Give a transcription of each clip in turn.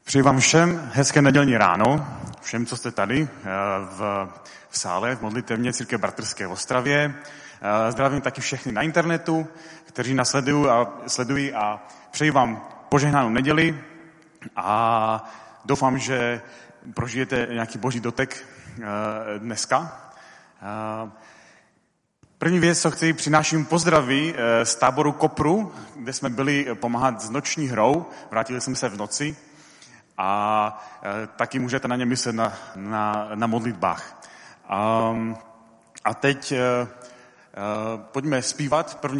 Přeji vám všem hezké nedělní ráno, všem, co jste tady v sále v modlitevně Církve Bratrské v Ostravě. Zdravím taky všechny na internetu, kteří nás sledují a přeji vám požehnanou neděli a doufám, že prožijete nějaký boží dotek dneska. První věc, co chci, přináším pozdraví z táboru Kopru, kde jsme byli pomáhat s noční hrou. Vrátili jsme se v noci a taky můžete na ně myslet na modlitbách. A teď pojďme zpívat první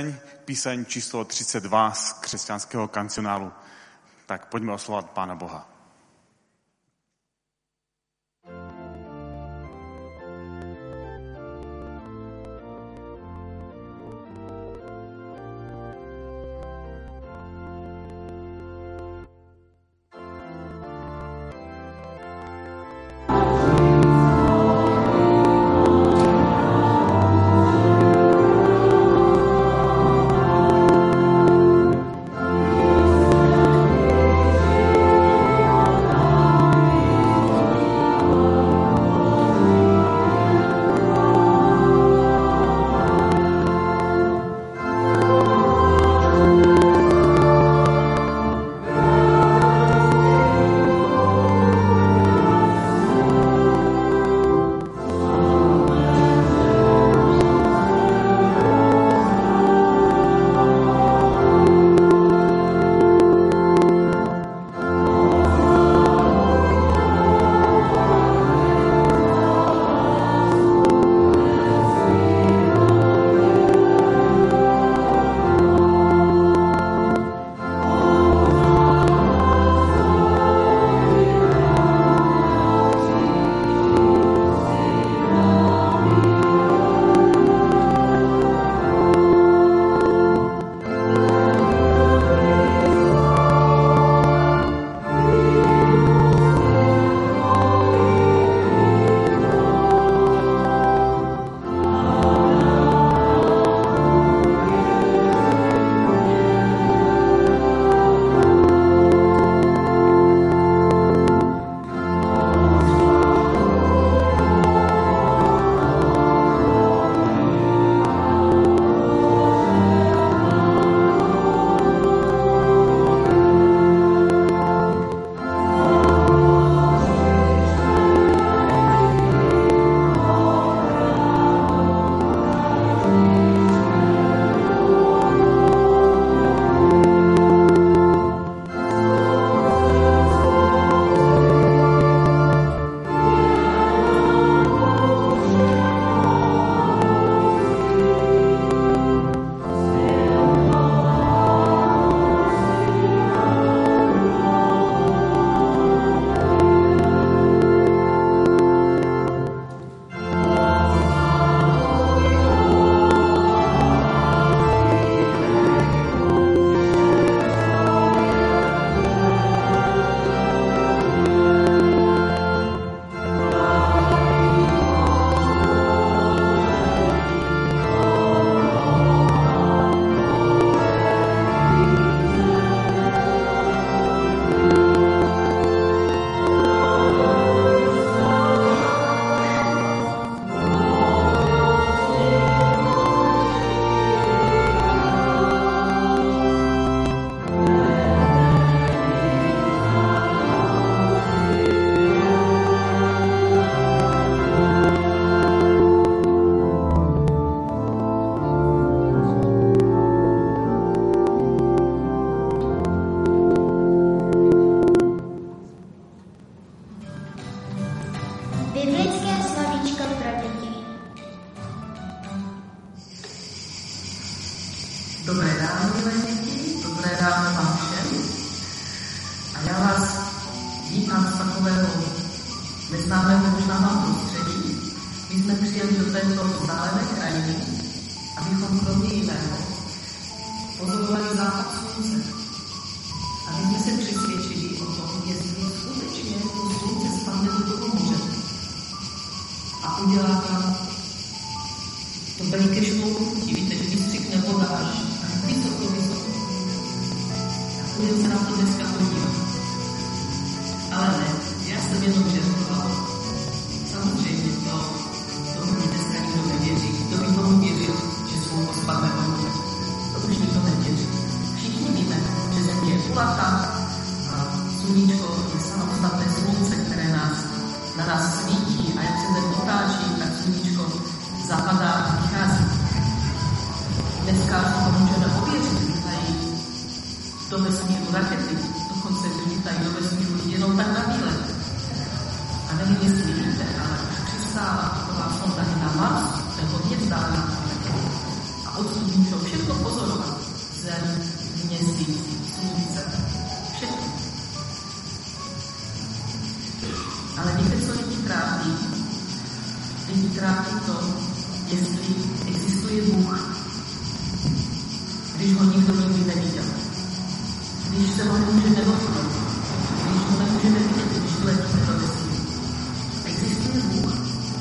píseň číslo 32 z křesťanského kancionálu. Tak pojďme oslovovat Pána Boha. Budeme se na to dneska podívat. jsem jenom žertovala. Samozřejmě to mi dneska nikdo nevěří. Kdo by tomu věřil, že svou pospat nebudou? To už nikdo nevěří. Všichni víme, že země je kulatá a sluníčko je samostatné slunce, které na nás svítí a jak se zem otáčí, tak sluníčko zapadá a vychází. Dneska to můžeme ověřit, lítají do vesmíru rakety, dokonce lítají do vesmíru jenom tak na výlet. A nevím, jestli víte, ale už přistála taková sonda i na Mars, to je hodně vzdálená planeta. A odsud můžou všechno pozorovat. Zem, měsíc, slunce, všechno. Ale víte, co lidi trápí? Lidi trápí to, jestli existuje Bůh, když ho nikdo nikdy neviděl. Když se ho nemůžeme dotknout, když ho nemůžeme vidět, když letíme do vesmíru. Existuje Bůh.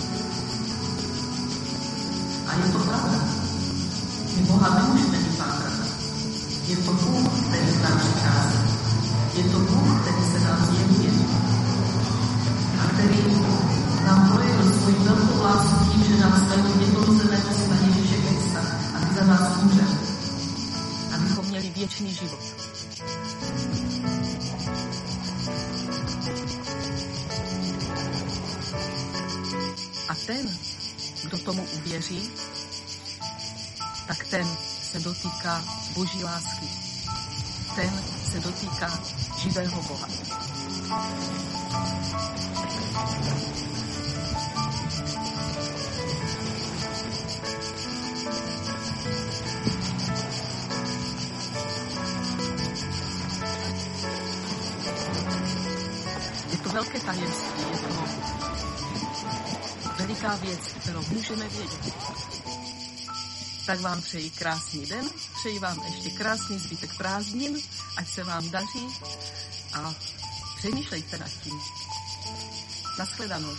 A je to pravda. My Boha nemůžeme vypátrat. Je to Bůh, který k nám přichází. Je to Bůh, který se nám zjevuje. A který nám projevil svoji velkou lásku tím, že nám svého jednorozeného syna Ježíše Krista, aby za nás umřel. Abychom měli věčný život. A ten, kdo tomu uvěří, tak ten se dotýká Boží lásky. Ten se dotýká živého Boha. Je to velké tajemství, je to veliká věc, kterou můžeme vědět. Tak vám přeji krásný den, přeji vám ještě krásný zbytek prázdnin, ať se vám daří a přemýšlejte nad tím. Nashledanou.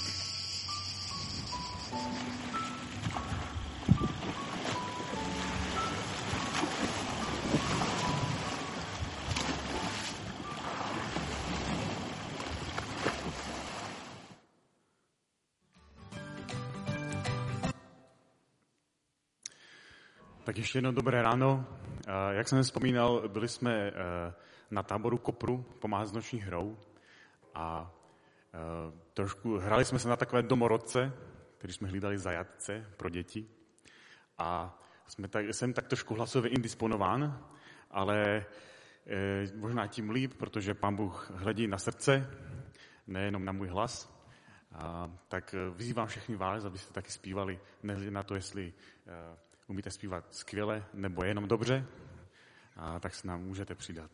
Tak ještě jedno dobré ráno. Jak jsem vzpomínal, byli jsme na táboru Kopru pomáhat s noční hrou a trošku hrali jsme se na takové domorodce, který jsme hlídali zajatce pro děti. A jsem tak trošku hlasově indisponován, ale možná tím líp, protože Pán Bůh hledí na srdce, nejenom na můj hlas. Tak vyzývám všechny vás, abyste taky zpívali, nehledě na to, jestli umíte zpívat skvěle nebo jenom dobře, tak se nám můžete přidat.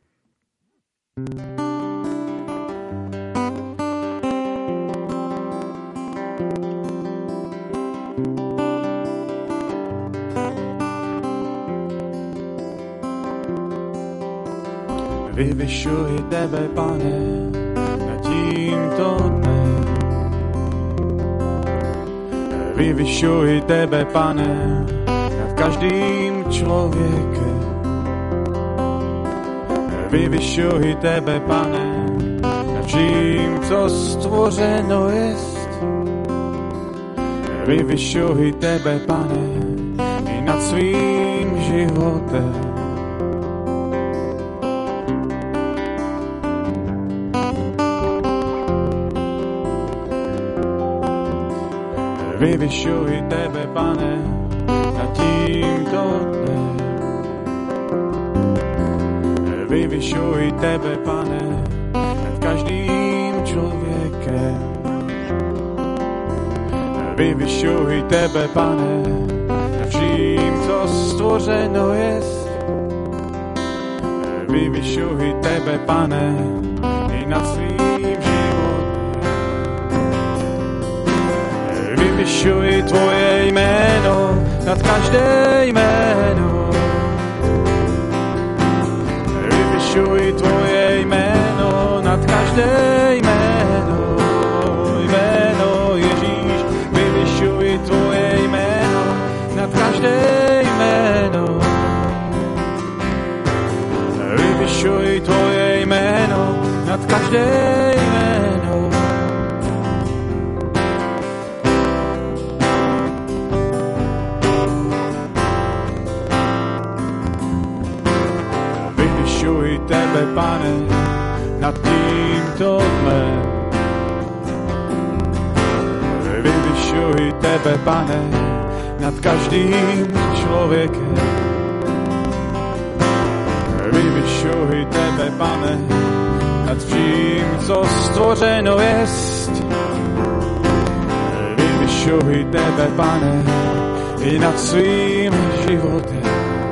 Vyvyšuji tebe, Pane, nad tímto dnem. Vyvyšuji tebe, Pane, nad každým člověkem. Vyvyšuji tebe, Pane, nad vším, co stvořeno jest. Vyvyšuji tebe, Pane, i nad svým životem. Vyvyšuji tebe, Pane, nad tímto dnem. Vyvyšuji tebe, Pane, nad každým člověkem. Vyvyšuji tebe, Pane, nad vším, co stvořeno jest. Vyvyšuji tebe, Pane, i nad svým životem. Vyvyšuji tvoje jméno nad každé jméno. Vyvyšuji tvoje jméno nad každé jméno. Jméno Ježíš, vyvyšuji tvoje jméno nad každé jméno. Vyvyšuji tvoje jméno nad každé jméno. Vyvyšuj tebe, Pane, nad týmto dnem. Vyvyšuj tebe, Pane, nad každým človekom. Vyvyšuj tebe, Pane, nad vším, co stvořeno jest. Vyvyšuj tebe, Pane, i nad svým životem.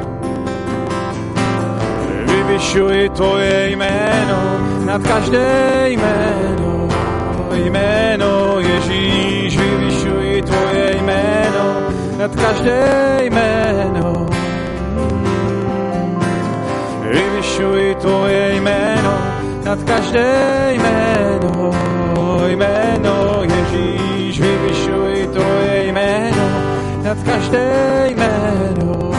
Vyvyšuj tvoje jméno nad každé jméno. Jméno Ježíš, vyvyšuj tvoje jméno nad každé jméno. Vyvyšuj tvoje jméno nad každé jméno. Jméno Ježíš, vyvyšuj tvoje jméno nad každé jméno.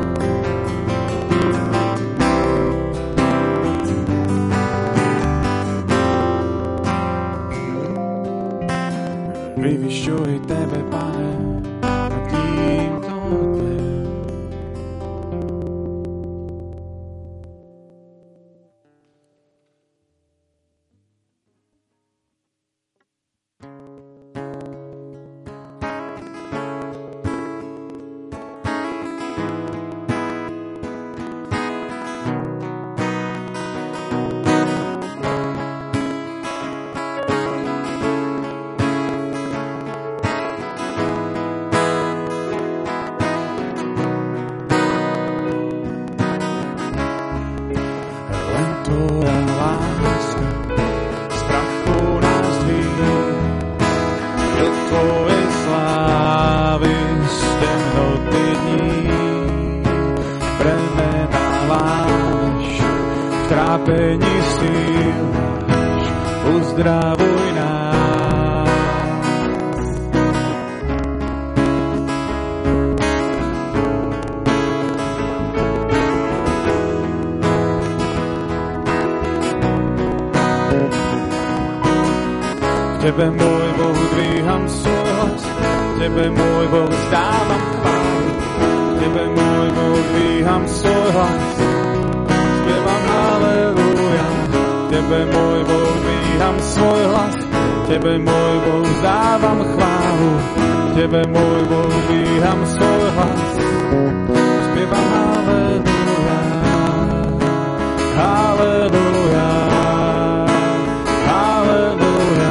Vyvyšuj tebe, Pane, nad týmto dnem. Uzdravuj nás. Tebe, môj Boh, dvíham svoj hlas, Tebe, môj Boh, vzdávam chválu. Tebe, môj Boh, dvíham svoj hlas, spievam haleluja. Tebe, môj Boh, dvíham svoj hlas, Tebe, môj Boh, vzdávam chválu. Tebe, môj Boh, dvíham svoj hlas, spievam haleluja. Haleluja. Haleluja.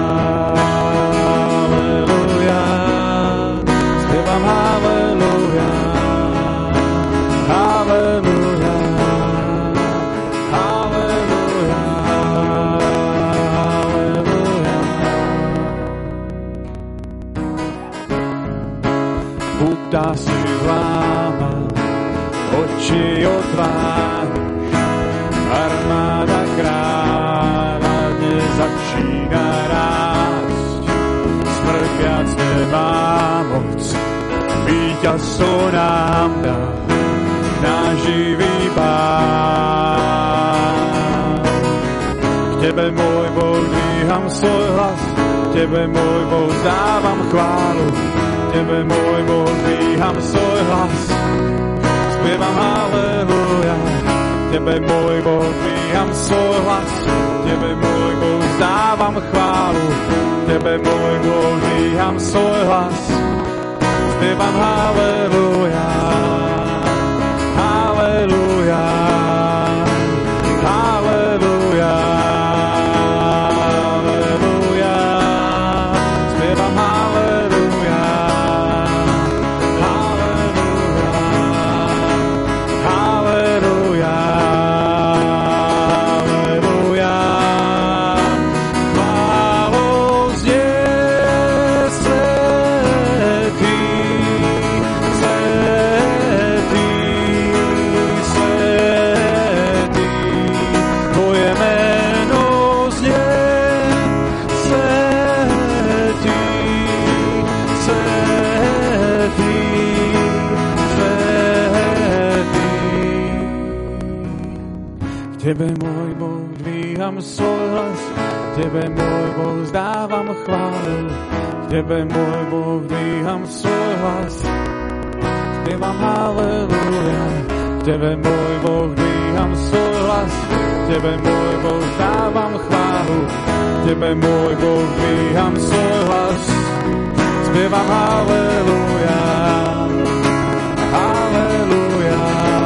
Haleluja. Spievam haleluja. Haleluja. Buddha si hlava, oči otváraš, armáda kráľa dnes začína rásť. Smrť viac nemá moc, víťazstvo nám dá, náš živý Pán. K Tebe, môj Boh, dvíham svoj hlas, Tebe, môj Boh, vzdávam chválu. Tebe, môj Boh, dvíham svoj hlas, spievam haleluja. Tebe, môj Boh, dvíham svoj hlas, Tebe, môj Boh, vzdávam chválu. Tebe, môj Boh, dvíham svoj hlas, spievam haleluja. Haleluja. Haleluja. Tebe, môj Boh, dvíham svoj hlas, Tebe, môj Boh, vzdávam chválu. Tebe, môj Boh, dvíham svoj hlas, spievam haleluja. Tebe, môj Boh, dvíham dvíham svoj hlas, tebe môj Boh dávam chválu, tebe môj Boh dvíham svoj hlas, spievam haleluja, haleluja,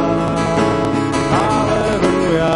haleluja.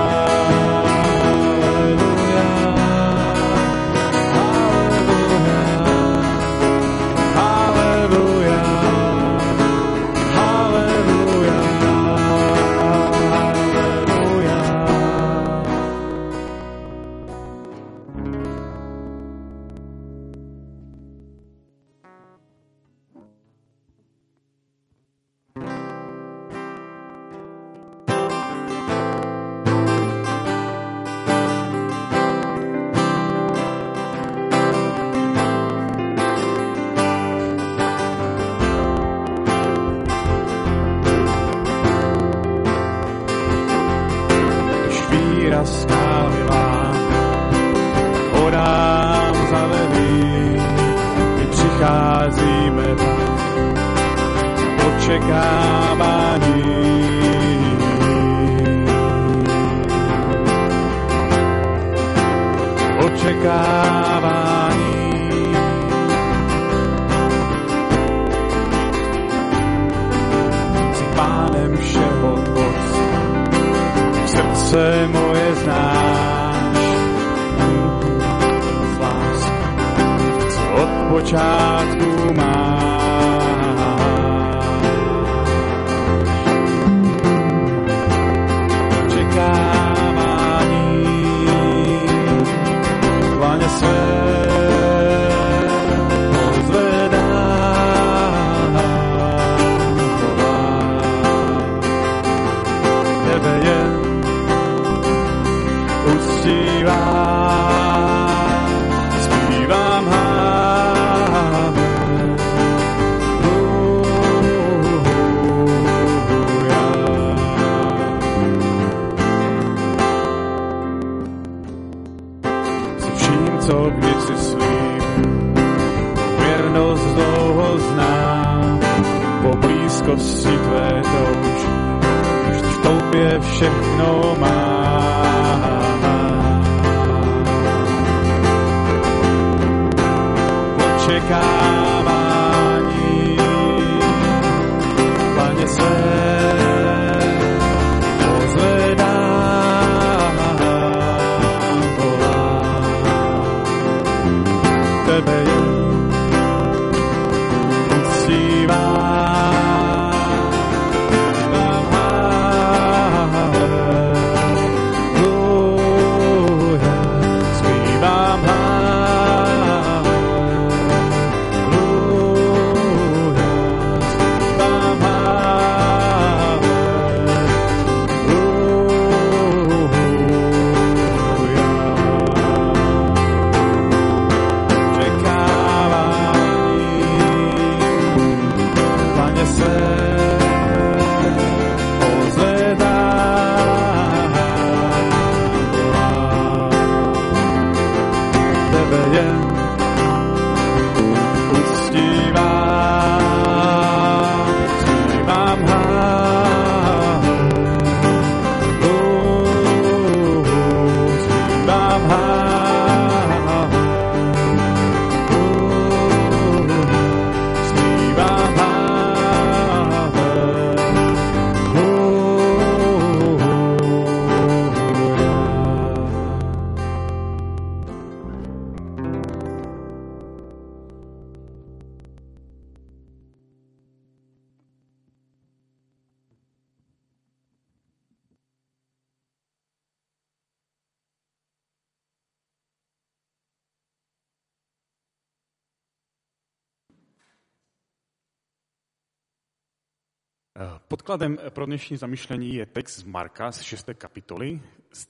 Podkladem pro dnešní zamyšlení je text z Marka z 6. kapitoly z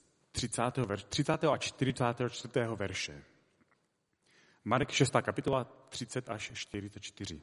30. a 44. verše. Marek 6. kapitola 30 až 44.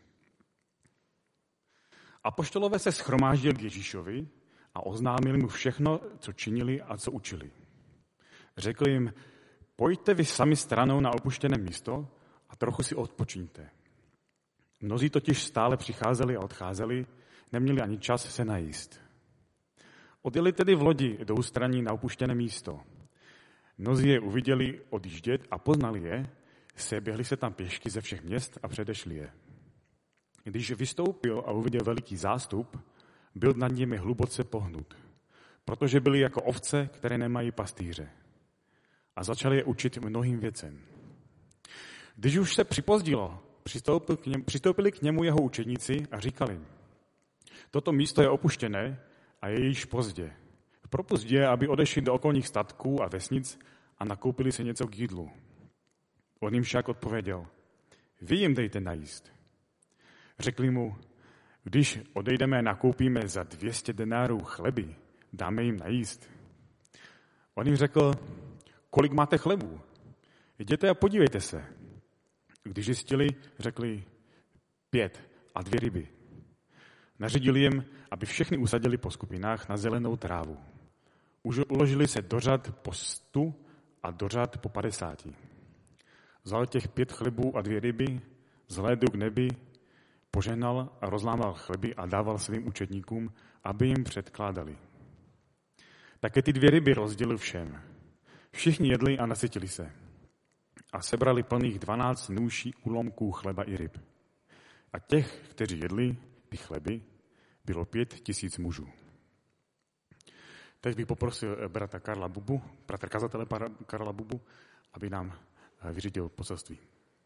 Apoštolové se shromáždili k Ježíšovi a oznámili mu všechno, co činili a co učili. Řekl jim, pojďte vy sami stranou na opuštěné místo a trochu si odpočiňte. Mnozí totiž stále přicházeli a odcházeli, neměli ani čas se najíst. Odjeli tedy v lodi do ústraní na opuštěné místo. Mnozí je uviděli odjíždět a poznali je, seběhli se tam pěšky ze všech měst a předešli je. Když vystoupil a uviděl veliký zástup, byl nad nimi hluboce pohnut, protože byli jako ovce, které nemají pastýře. A začali je učit mnohým věcem. Když už se připozdilo, přistoupili k němu jeho učedníci a říkali: toto místo je opuštěné a je již pozdě. Propusť je, aby odešli do okolních statků a vesnic a nakoupili se něco k jídlu. On jim však odpověděl: vy jim dejte najíst. Řekli mu: když odejdeme, nakoupíme za 200 denárů chleby, dáme jim najíst. On jim řekl: kolik máte chlebů? Jděte a podívejte se. Když zjistili, řekli: 5 a 2 ryby. Nařídili jim, aby všechny usadili po skupinách na zelenou trávu. Už uložili se do řad po 100 a do řad po 50. Vzal těch 5 chlebů a 2 ryby, zhlédl k nebi, požehnal a rozlámal chleby a dával svým učedníkům, aby jim předkládali. Také ty 2 ryby rozdělil všem. Všichni jedli a nasytili se. A sebrali plných 12 nůší úlomků chleba i ryb. A těch, kteří jedli ty chleby, bylo 5 000 mužů. Teď bych poprosil bratra kazatele Karla Bubu, aby nám vyřídil poselství.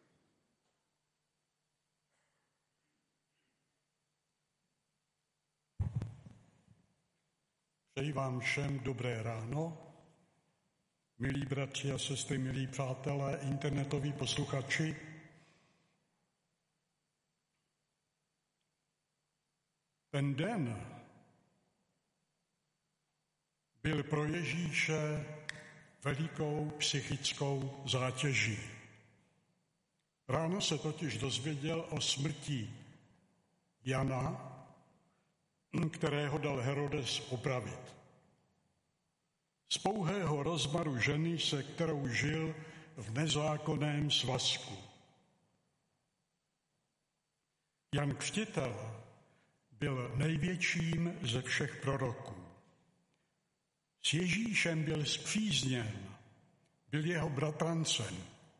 Přeji vám všem dobré ráno, milí bratři a sestry, milí přátelé, internetoví posluchači. Ten den byl pro Ježíše velikou psychickou zátěží. Ráno se totiž dozvěděl o smrti Jana, kterého dal Herodes popravit. Z pouhého rozmaru ženy, se kterou žil v nezákonném svazku. Jan Křtitel byl největším ze všech proroků. S Ježíšem byl spřízněn, byl jeho bratrancem.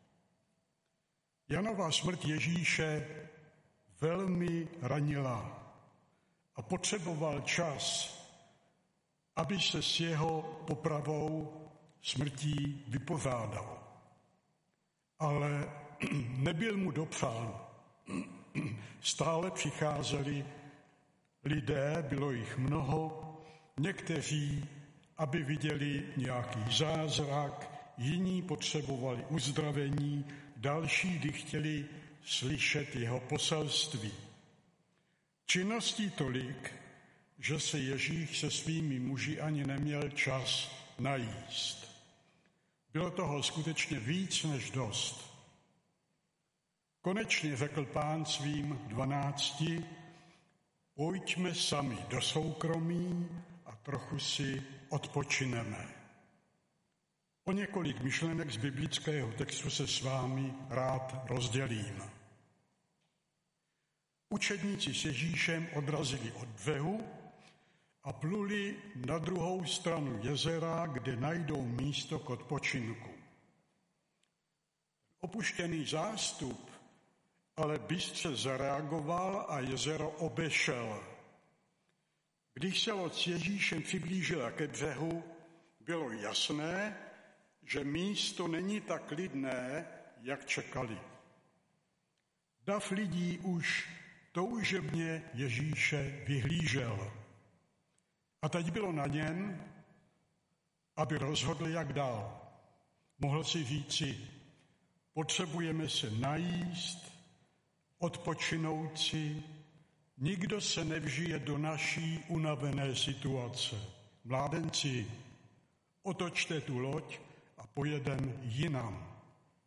Janova smrt Ježíše velmi ranila a potřeboval čas, aby se s jeho popravou smrtí vypořádal. Ale nebyl mu dopřán. Stále přicházeli lidé, bylo jich mnoho, někteří, aby viděli nějaký zázrak, jiní potřebovali uzdravení, další, kdy chtěli slyšet jeho poselství. Činností tolik, že se Ježíš se svými muži ani neměl čas najíst. Bylo toho skutečně víc než dost. Konečně řekl Pán svým 12, pojďme sami do soukromí a trochu si odpočineme. O několik myšlenek z biblického textu se s vámi rád rozdělím. Učedníci s Ježíšem odrazili od břehu a pluli na druhou stranu jezera, kde najdou místo k odpočinku. Opuštěný zástup ale bystře zareagoval a jezero obešel. Když se loď s Ježíšem přiblížila ke břehu, bylo jasné, že místo není tak klidné, jak čekali. Dav lidí už toužebně Ježíše vyhlížel. A teď bylo na něm, aby rozhodl, jak dál. Mohl si říci, potřebujeme se najíst, odpočinout si, nikdo se nevžije do naší unavené situace. Mládenci, otočte tu loď a pojedem jinam.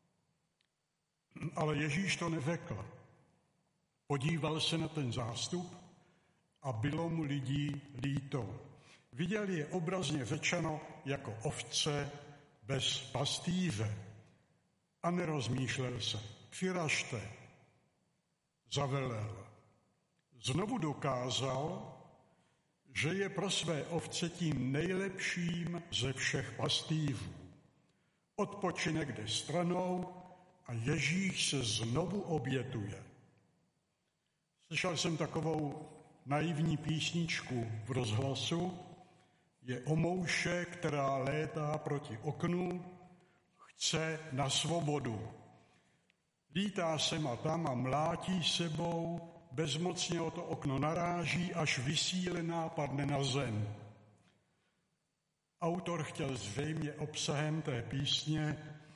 Ale Ježíš to neřekl. Podíval se na ten zástup a bylo mu lidí líto. Viděl je obrazně řečeno jako ovce bez pastýře a nerozmýšlel se. Přiražte, zavelel. Znovu dokázal, že je pro své ovce tím nejlepším ze všech pastýřů. Odpočinek jde stranou a Ježíš se znovu obětuje. Slyšel jsem takovou naivní písničku v rozhlasu. Je o mouše, která létá proti oknu, chce na svobodu. Lítá sem a tam a mlátí sebou, bezmocně o to okno naráží, až vysílená padne na zem. Autor chtěl zřejmě obsahem té písně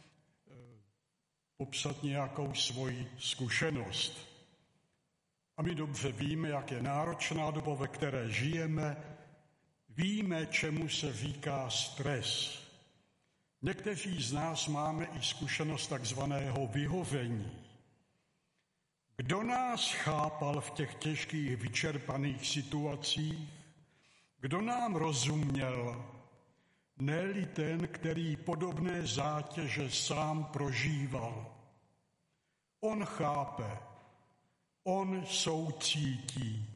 popsat nějakou svoji zkušenost. A my dobře víme, jak je náročná doba, ve které žijeme, víme, čemu se říká stres. Někteří z nás máme i zkušenost takzvaného vyhovení. Kdo nás chápal v těch těžkých, vyčerpaných situacích? Kdo nám rozuměl? Ne-li ten, který podobné zátěže sám prožíval. On chápe, on soucítí.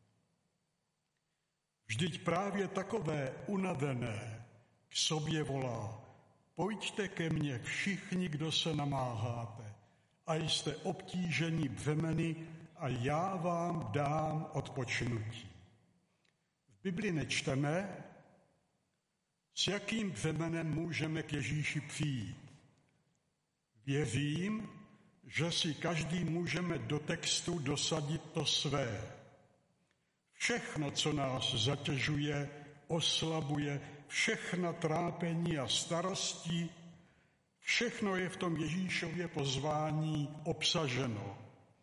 Vždyť právě takové unavené k sobě volá: pojďte ke mně všichni, kdo se namáháte a jste obtíženi břemeny a já vám dám odpočinutí. V Bibli nečteme, s jakým břemenem můžeme k Ježíši přijít. Věřím, že si každý můžeme do textu dosadit to své. Všechno, co nás zatěžuje, oslabuje, všechna trápení a starosti, všechno je v tom Ježíšově pozvání obsaženo.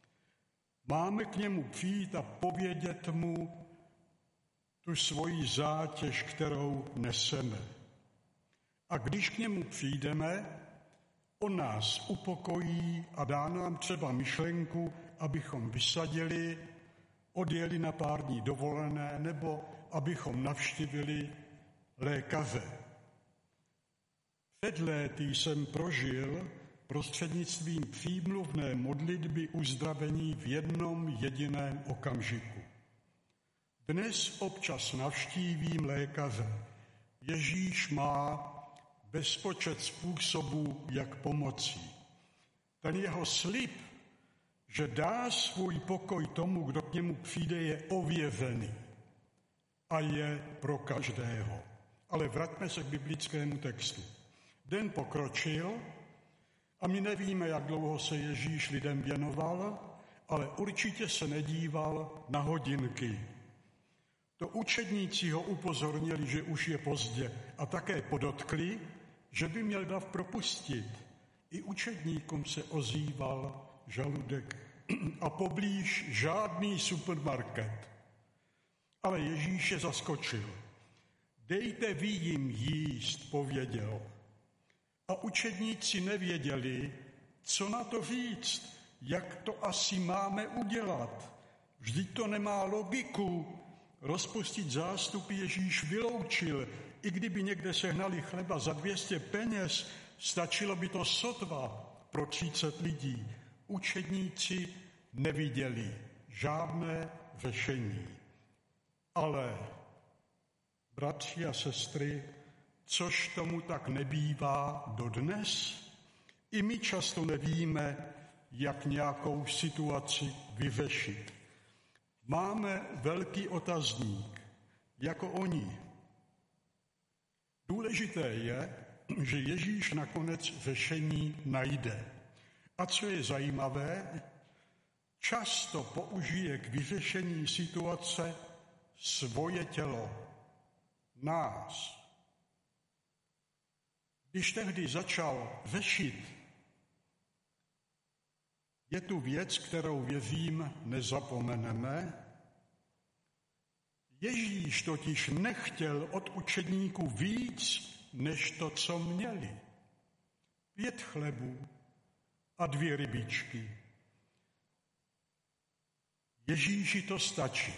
Máme k němu přijít a povědět mu tu svoji zátěž, kterou neseme. A když k němu přijdeme, on nás upokojí a dá nám třeba myšlenku, abychom vysadili, odjeli na pár dní dovolené, nebo abychom navštívili lékaře. Před léty jsem prožil prostřednictvím přímluvné modlitby uzdravení v jednom jediném okamžiku. Dnes občas navštívím lékaře. Ježíš má bezpočet způsobů, jak pomoci. Ten jeho slib, že dá svůj pokoj tomu, kdo k němu přijde, je ověřený a je pro každého. Ale vraťme se k biblickému textu. Den pokročil a my nevíme, jak dlouho se Ježíš lidem věnoval, ale určitě se nedíval na hodinky. To učedníci ho upozornili, že už je pozdě, a také podotkli, že by měl dav propustit. I učedníkům se ozýval žaludek a poblíž žádný supermarket. Ale Ježíš je zaskočil. Dejte vy jim jíst, pověděl. A učedníci nevěděli, co na to říct, jak to asi máme udělat. Vždyť to nemá logiku. Rozpustit zástupy Ježíš vyloučil. I kdyby někde sehnali chleba za 200 peněz, stačilo by to sotva pro 30 lidí. Učedníci neviděli žádné řešení. Ale, bratři a sestry, což tomu tak nebývá dodnes, i my často nevíme, jak nějakou situaci vyřešit. Máme velký otazník, jako oni. Důležité je, že Ježíš nakonec řešení najde. A co je zajímavé, často použije k vyřešení situace svoje tělo, nás. Když tehdy začal řešit, je tu věc, kterou věřím nezapomeneme. Ježíš totiž nechtěl od učedníků víc, než to, co měli. 5 chlebů a 2 rybičky. Ježíši to stačí.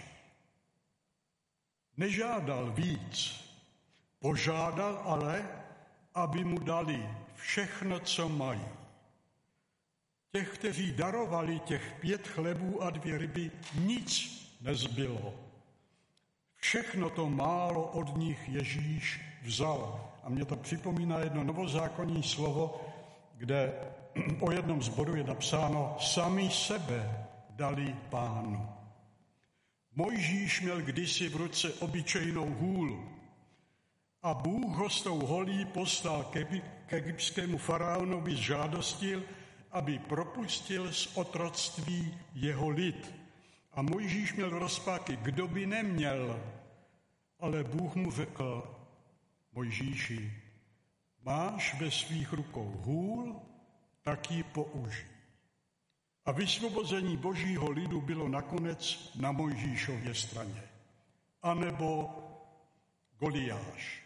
Nežádal víc, požádal ale, aby mu dali všechno, co mají. Těch, kteří darovali těch 5 chlebů a 2 ryby, nic nezbylo. Všechno to málo od nich Ježíš vzal. A mě to připomíná jedno novozákonní slovo, kde o jednom z bodů je napsáno: sami sebe dali Pánu. Mojžíš měl kdysi v ruce obyčejnou hůl a Bůh ho s tou holí poslal k egyptskému faraonovi s žádostil, aby propustil z otroctví jeho lid. A Mojžíš měl rozpaky, kdo by neměl, ale Bůh mu řekl: Mojžíši, máš ve svých rukou hůl, tak ji použij. A vysvobození božího lidu bylo nakonec na Mojžíšově straně. A nebo Goliáš.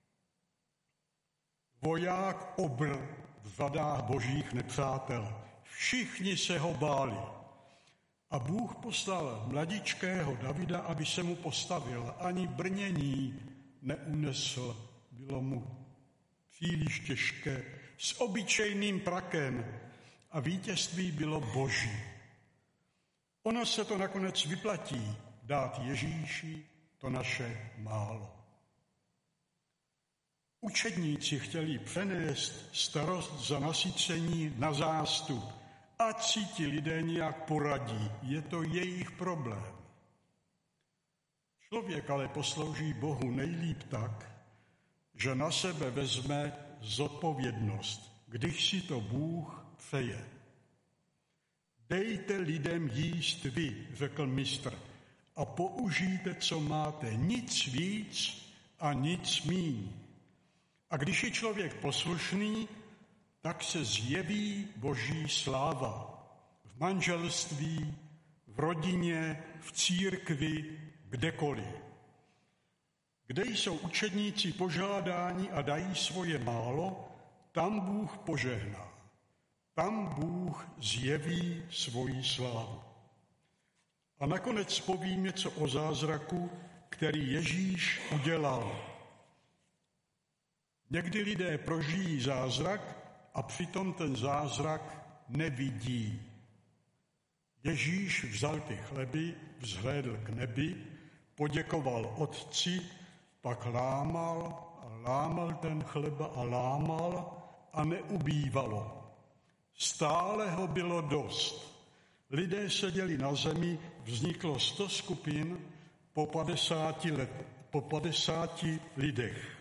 Voják obr v řadách božích nepřátel. Všichni se ho báli. A Bůh poslal mladičkého Davida, aby se mu postavil. Ani brnění neunesl. Bylo mu příliš těžké. S obyčejným prakem. A vítězství bylo boží. Ono se to nakonec vyplatí dát Ježíši to naše málo. Učedníci chtěli přenést starost za nasycení na zástup. Ať si ti lidé nějak poradí, je to jejich problém. Člověk ale poslouží Bohu nejlíp tak, že na sebe vezme zodpovědnost, když si to Bůh přeje. Dejte lidem jíst vy, řekl mistr, a použijte, co máte, nic víc a nic míň. A když je člověk poslušný, tak se zjeví boží sláva. V manželství, v rodině, v církvi, kdekoliv. Kde jsou učedníci požádáni a dají svoje málo, tam Bůh požehná. Tam Bůh zjeví svoji slávu. A nakonec povím něco o zázraku, který Ježíš udělal. Někdy lidé prožijí zázrak a přitom ten zázrak nevidí. Ježíš vzal ty chleby, vzhlédl k nebi, poděkoval Otci, pak lámal ten chleba a lámal a neubývalo. Stále ho bylo dost. Lidé seděli na zemi, vzniklo 100 skupin po 50 lidech.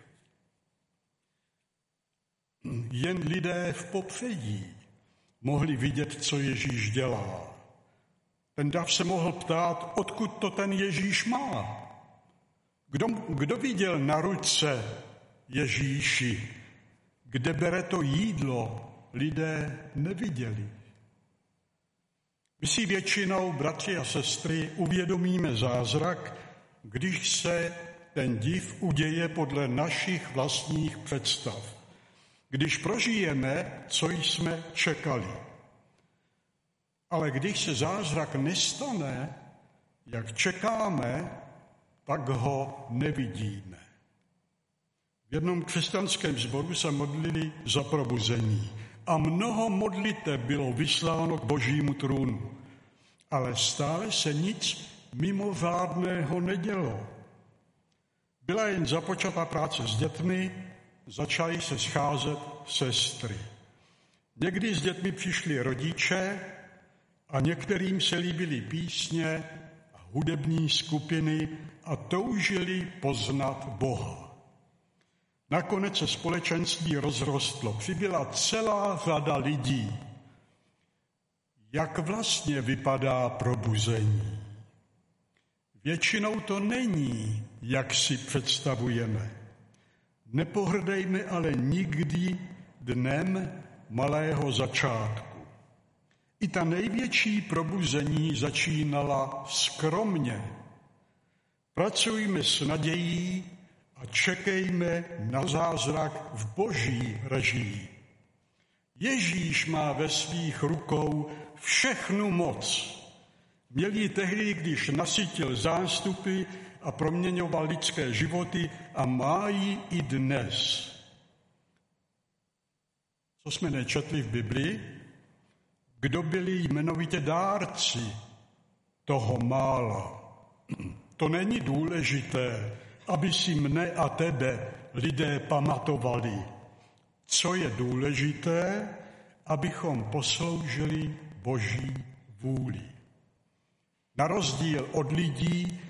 Jen lidé v popředí mohli vidět, co Ježíš dělá. Ten dav se mohl ptát, odkud to ten Ježíš má. Kdo viděl na ruce Ježíši, kde bere to jídlo, lidé neviděli. My si většinou, bratři a sestry, uvědomíme zázrak, když se ten div uděje podle našich vlastních představ. Když prožijeme, co jsme čekali. Ale když se zázrak nestane, jak čekáme, tak ho nevidíme. V jednom křesťanském sboru se modlili za probuzení a mnoho modliteb bylo vysláno k božímu trůnu. Ale stále se nic mimořádného nedělo. Byla jen započata práce s dětmi, začaly se scházet sestry. Někdy s dětmi přišli rodiče a některým se líbily písně a hudební skupiny a toužili poznat Boha. Nakonec se společenství rozrostlo. Přibyla celá řada lidí. Jak vlastně vypadá probuzení? Většinou to není, jak si představujeme. Nepohrdejme ale nikdy dnem malého začátku. I ta největší probuzení začínala skromně. Pracujme s nadějí a čekejme na zázrak v boží režii. Ježíš má ve svých rukou všechnu moc. Měl ji tehdy, když nasytil zástupy a proměňoval lidské životy a má ji i dnes. Co jsme nečetli v Biblii? Kdo byli jmenovitě dárci toho mála? To není důležité, aby si mne a tebe lidé pamatovali. Co je důležité, abychom posloužili Boží vůli. Na rozdíl od lidí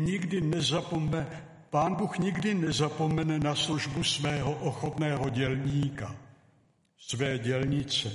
Pán Bůh nikdy nezapomene na službu svého ochotného dělníka, své dělnice.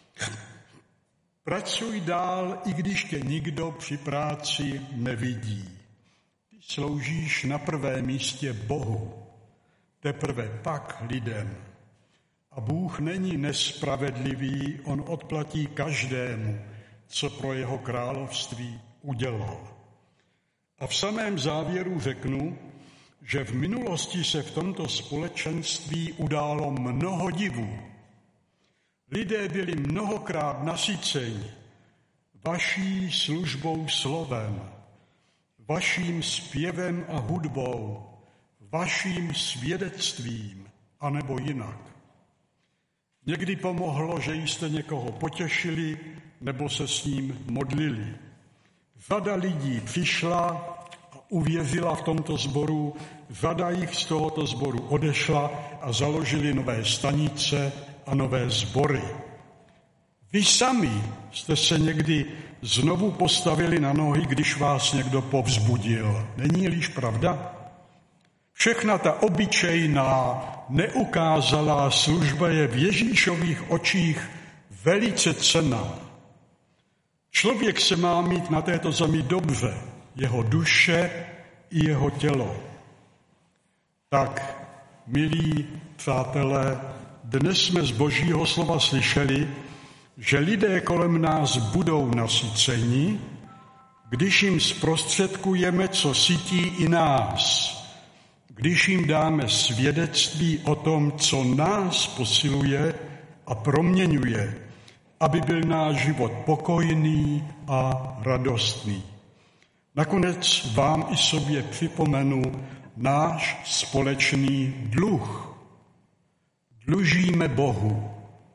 Pracuj dál, i když tě nikdo při práci nevidí. Ty sloužíš na prvém místě Bohu, teprve pak lidem. A Bůh není nespravedlivý, on odplatí každému, co pro jeho království udělal. A v samém závěru řeknu, že v minulosti se v tomto společenství událo mnoho divů. Lidé byli mnohokrát nasyceni vaší službou slovem, vaším zpěvem a hudbou, vaším svědectvím, anebo jinak. Někdy pomohlo, že jste někoho potěšili nebo se s ním modlili. Řada lidí přišla a uvěřila v tomto sboru, řada jich z tohoto sboru odešla a založili nové stanice a nové sbory. Vy sami jste se někdy znovu postavili na nohy, když vás někdo povzbudil. Není-liž pravda? Všechna ta obyčejná, neukázalá služba je v Ježíšových očích velice cenná. Člověk se má mít na této zemi dobře, jeho duše i jeho tělo. Tak, milí přátelé, dnes jsme z Božího slova slyšeli, že lidé kolem nás budou nasyceni, když jim zprostředkujeme, co sytí i nás, když jim dáme svědectví o tom, co nás posiluje a proměňuje, aby byl náš život pokojný a radostný. Nakonec vám i sobě připomenu náš společný dluh. Dlužíme Bohu,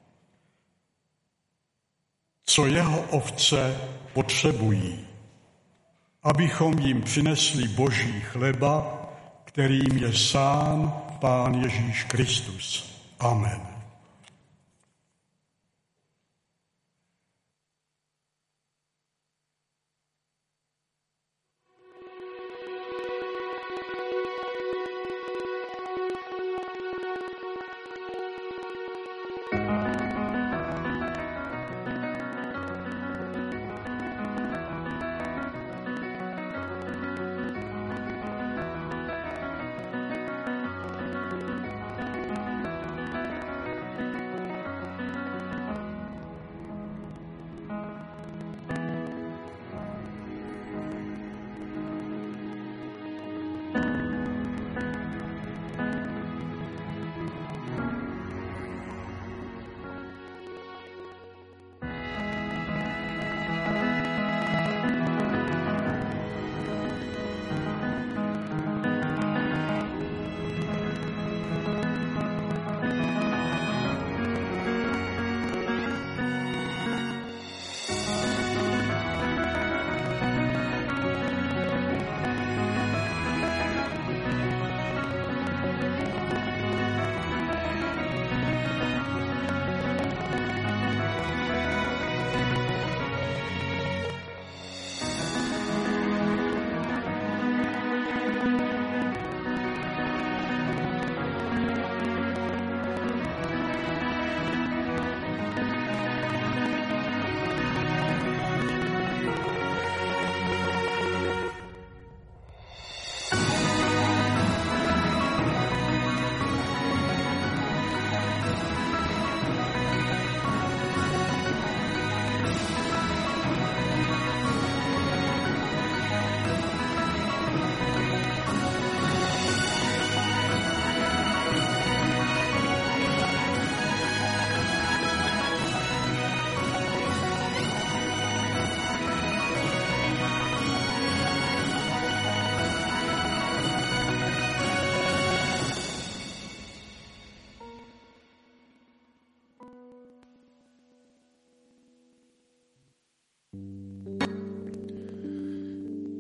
co jeho ovce potřebují, abychom jim přinesli Boží chleba, kterým je sám Pán Ježíš Kristus. Amen.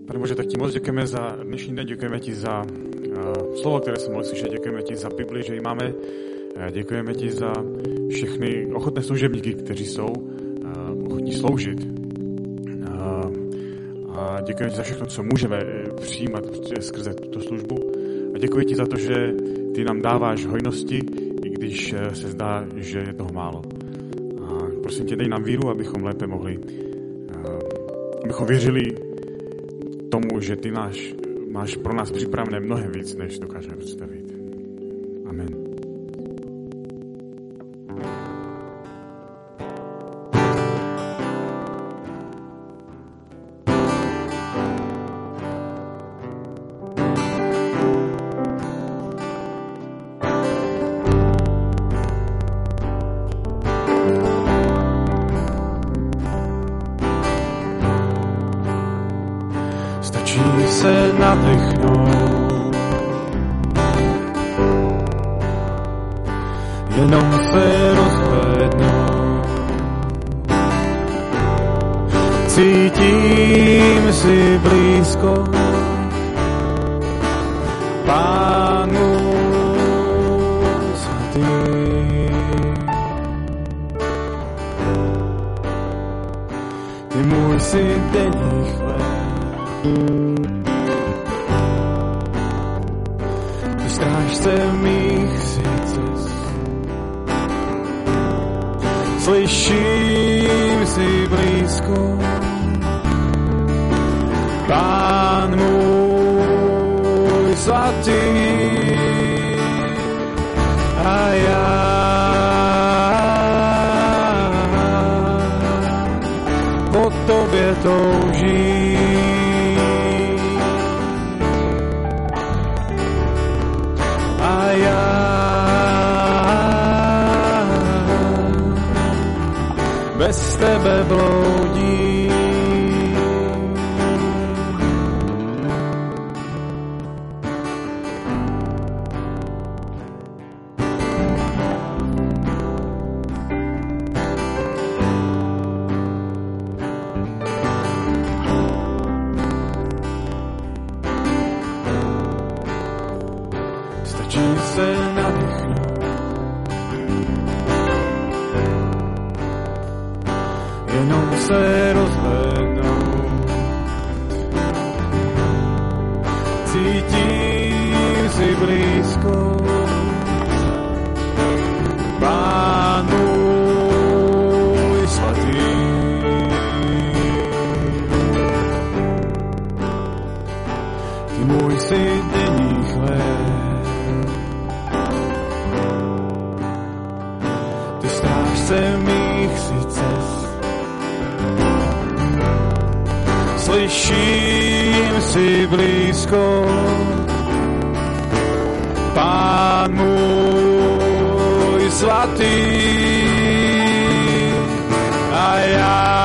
Pane Bože, tak ti moc děkujeme za dnešní den, děkujeme ti za slovo, které jsme mohli slyšet, děkujeme ti za Bibli, že ji máme, děkujeme ti za všechny ochotné služebníky, kteří jsou ochotní sloužit. A děkujeme ti za všechno, co můžeme přijímat skrze tuto službu. A děkuji ti za to, že ty nám dáváš hojnosti, i když se zdá, že je toho málo. A prosím tě, dej nám víru, abychom lépe mohli, abychom věřili tomu, že ty máš pro nás připravené mnohem víc, než dokážeme představit. Amen. Se nadechnout, jenom se rozhlédnout. Cítím si blízko Pánu svatý. Ty můj syn denní chléb, strážce mých cest. Slyším si blízko Pán můj svatý a já po tobě toužím. Bez tebe bloudím. Stačí se nadechnout, jenom se rozhlédnout. Cítím si blízko Pán můj svatý. Ty můj syn denní chléb, ty strážce mých cest. Slyším si blízko Pán můj svatý a já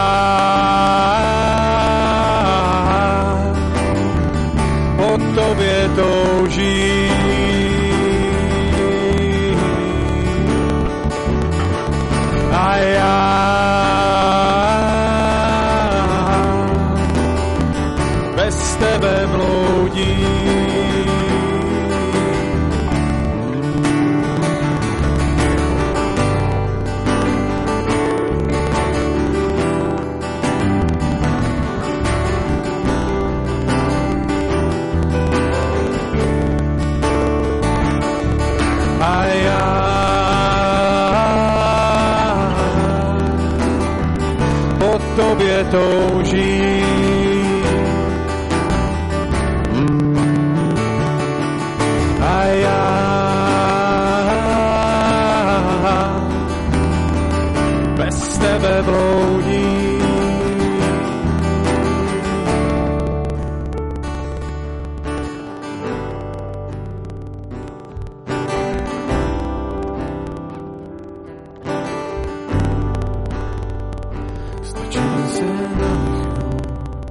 po tobě toužím. A já bez tebe bloudím. A já po tobě toužím. A já bez tebe bloudím. Stačí se nadechnout,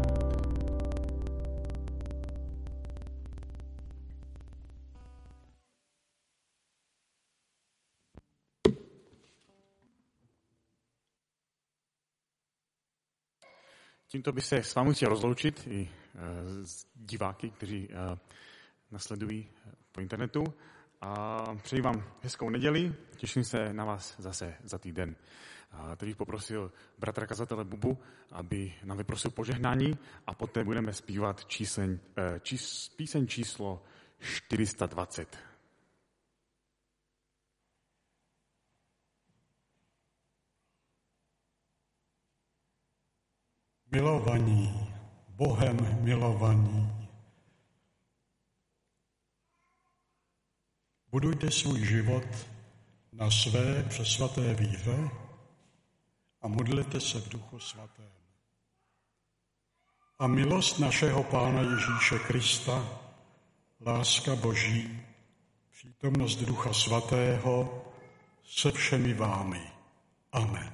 Tímto bych se s vámi chtěl rozloučit i s diváky, kteří nasledují po internetu. A přeji vám hezkou neděli, těším se na vás zase za týden. Teď bych poprosil bratra kazatele Bubu, aby nám vyprosil požehnání a poté budeme zpívat píseň číslo 420. Milovaní, Bohem milovaní, budujte svůj život na své přesvaté víře a modlete se v Duchu Svatém. A milost našeho Pána Ježíše Krista, láska Boží, přítomnost Ducha Svatého se všemi vámi. Amen.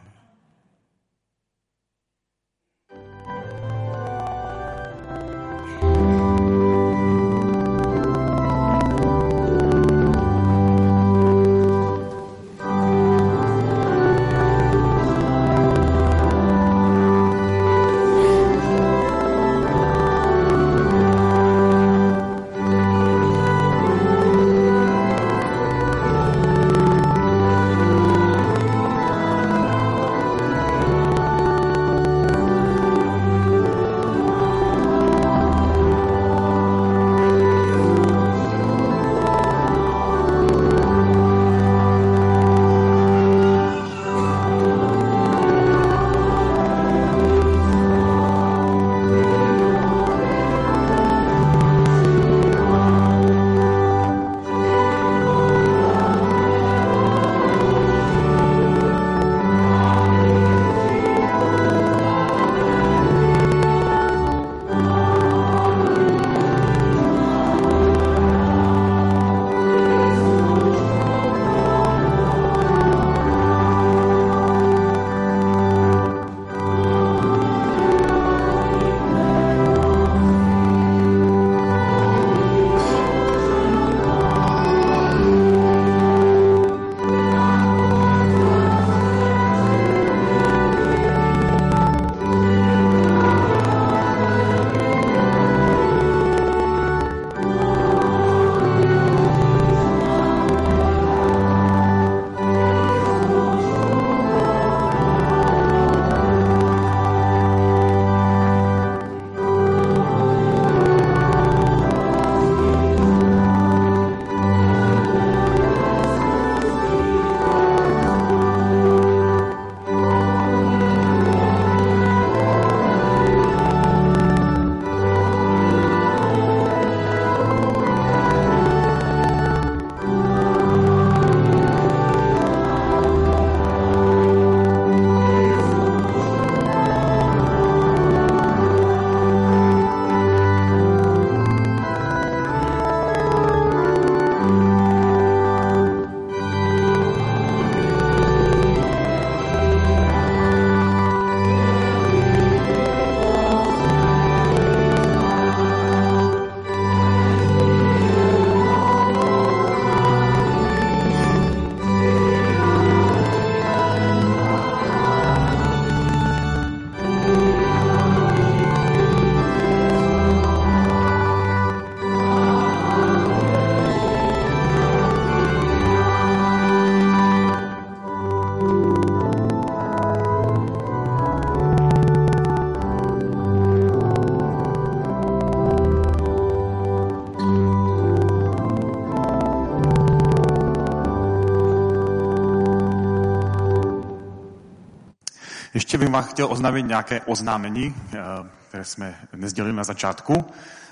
Ještě bych vám chtěl oznámit nějaké oznámení, které jsme nezdělili na začátku.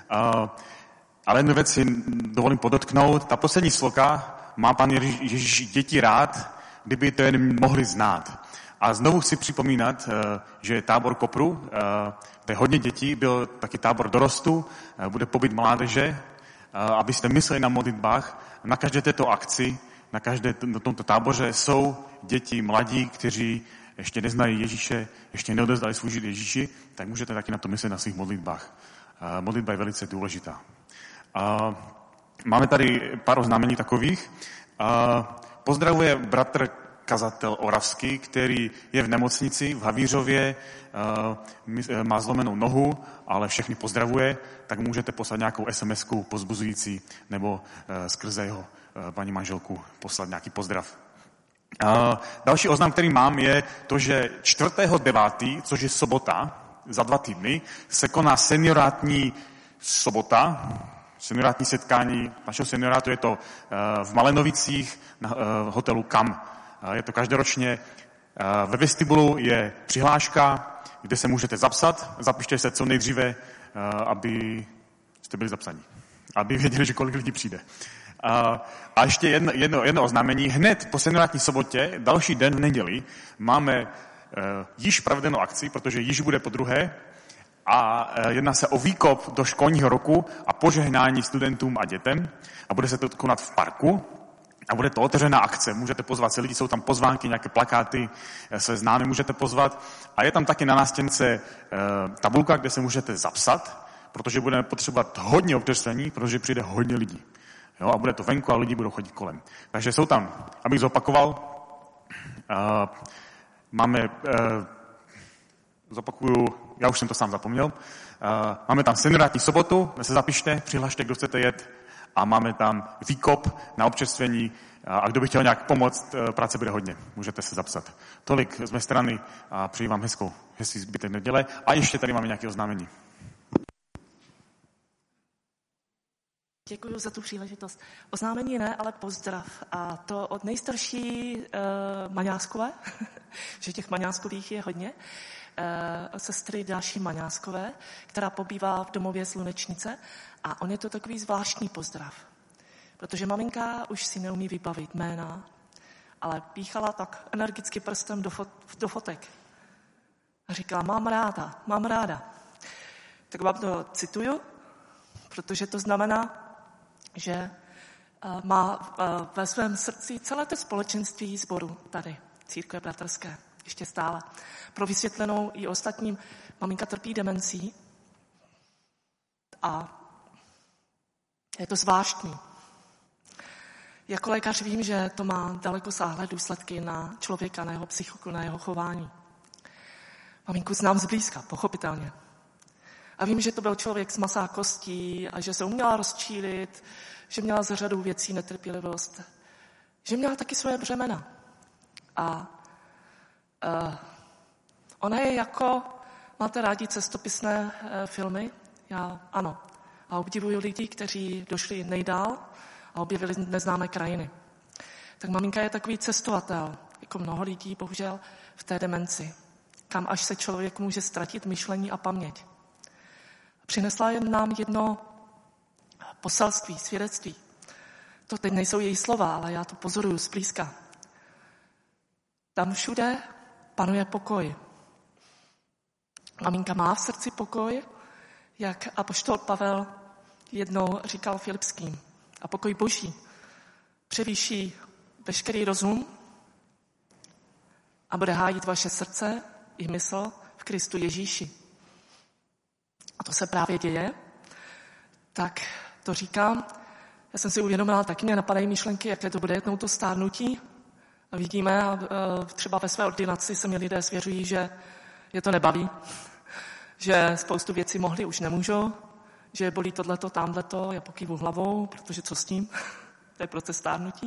Ale jednu věc si dovolím podotknout. Ta poslední sloka má Pán Ježíš děti rád, kdyby to jen mohli znát. A znovu chci připomínat, že tábor Kopru, kde hodně dětí, byl taky tábor dorostu, bude pobyt mládeže, abyste mysleli na modlitbách. Na každé této akci, na každé tomto táboře jsou děti, mladí, kteří ještě neznají Ježíše, ještě neodezdali svůj život Ježíši, tak můžete taky na to myslet na svých modlitbách. Modlitba je velice důležitá. Máme tady pár oznámení takových. Pozdravuje bratr kazatel oravský, který je v nemocnici v Havířově, má zlomenou nohu, ale všechny pozdravuje, tak můžete poslat nějakou SMS-ku pozbuzující nebo skrze jeho paní manželku poslat nějaký pozdrav. Další oznam, který mám, je to, že 4.9., což je sobota, za 2 týdny, se koná seniorátní sobota, seniorátní setkání našeho seniorátu, je to v Malenovicích na hotelu Kam. Je to každoročně. Ve vestibulu je přihláška, kde se můžete zapsat. Zapište se co nejdříve, aby jste byli zapsaní. Aby věděli, že kolik lidí přijde. A ještě jedno oznámení. Hned po seniorátní sobotě, další den v neděli, máme již pravidelnou akci, protože již bude podruhé, a jedná se o výkop do školního roku a požehnání studentům a dětem. A bude se to konat v parku. A bude to otevřená akce. Můžete pozvat se lidi, jsou tam pozvánky, nějaké plakáty, své známé můžete pozvat. A je tam taky na nástěnce tabulka, kde se můžete zapsat, protože budeme potřebovat hodně občerstvení, protože přijde hodně lidí. Jo, a bude to venku a lidi budou chodit kolem. Takže jsou tam, abych zopakoval, zopakuju, já už jsem to sám zapomněl, máme tam seniorátní sobotu, kde se zapište, přihlašte, kdo chcete jet, a máme tam výkop na občerstvení a kdo by chtěl nějak pomoct, práce bude hodně, můžete se zapsat. Tolik z mé strany a přeji vám hezký zbytek neděle a ještě tady máme nějaké oznámení. Děkuji za tu příležitost. Oznámení ne, ale pozdrav. A to od nejstarší Maňáskové, že těch Maňáskových je hodně, sestry Dáši Maňáskové, která pobývá v domově Slunečnice. A on je to takový zvláštní pozdrav, protože maminka už si neumí vybavit jména, ale píchala tak energicky prstem do fotek. A říkala, mám ráda. Tak vám to cituju, protože to znamená, že má ve svém srdci celé to společenství sboru tady, církve bratrské, ještě stále. Pro vysvětlenou i ostatním, maminka trpí demencí a je to zvláštní. Jako lékař vím, že to má dalekosáhlé důsledky na člověka, na jeho psychiku, na jeho chování. Maminku znám zblízka, pochopitelně. A vím, že to byl člověk z masa a kostí a že se uměla rozčílit, že měla za řadu věcí netrpělivost, že měla taky svoje břemena. A ona je jako, máte rádi cestopisné filmy? Já ano. A obdivuju lidi, kteří došli nejdál a objevili neznámé krajiny. Tak maminka je takový cestovatel, jako mnoho lidí, bohužel, v té demenci, kam až se člověk může ztratit myšlení a paměť. Přinesla nám jedno poselství, svědectví. To teď nejsou její slova, ale já to pozoruju zblízka. Tam všude panuje pokoj. Maminka má v srdci pokoj, jak apoštol Pavel jednou říkal Filipským. A pokoj Boží převýší veškerý rozum a bude hájit vaše srdce i mysl v Kristu Ježíši. A to se právě děje. Tak to říkám. Já jsem si uvědomila, taky mě napadají myšlenky, jaké to bude jednou to stárnutí. A vidíme, a třeba ve své ordinaci se mi lidé svěřují, že je to nebaví, že spoustu věcí mohli, už nemůžou, že bolí tohleto, tamhleto, já pokývu hlavou, protože co s tím? To je proces stárnutí.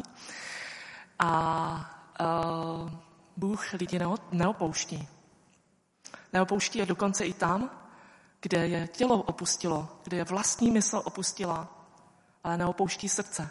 A Bůh lidi neopouští. Neopouští je dokonce i tam, kde je tělo opustilo, kde je vlastní mysl opustila, ale neopouští srdce.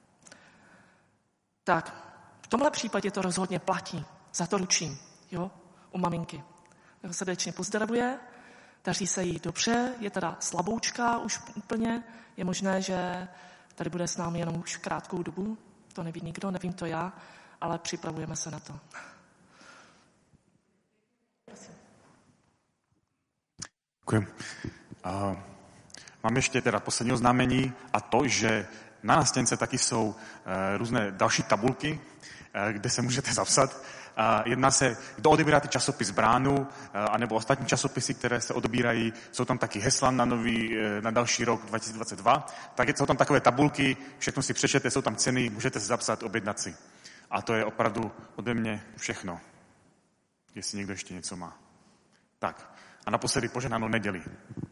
Tak, v tomhle případě to rozhodně platí. Za to ručím, jo, u maminky. Tak srdečně pozdravuje, daří se jí dobře, je teda slaboučka už úplně, je možné, že tady bude s námi jenom už krátkou dobu, to neví nikdo, nevím to já, ale připravujeme se na to. Děkuji. Mám ještě teda poslední oznámení a to, že na nástěnce taky jsou různé další tabulky, kde se můžete zapsat. Jedná se, kdo odebírá ty časopis Bránu, anebo ostatní časopisy, které se odebírají, jsou tam taky hesla na další rok 2022. Tak jsou tam takové tabulky, všechno si přečtěte, jsou tam ceny, můžete se zapsat, objednat si. A to je opravdu ode mě všechno. Jestli někdo ještě něco má. Tak a naposledy požehnanou neděli.